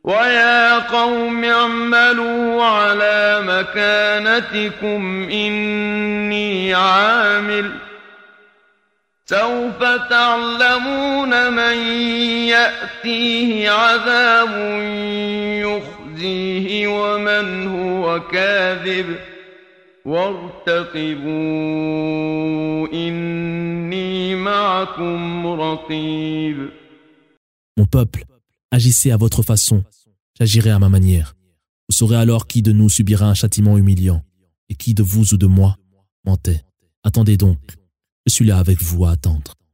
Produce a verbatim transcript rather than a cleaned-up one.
ويا قوم اعملوا على مكانتكم إني عامل سوف تعلمون من يأتيه عذاب يخزيه ومن هو كاذب وارتقبوا إني معكم رقيب. Mon peuple, agissez à votre façon, j'agirai à ma manière. Vous saurez alors qui de nous subira un châtiment humiliant et qui de vous ou de moi mentait. Attendez donc, je suis là avec vous à attendre.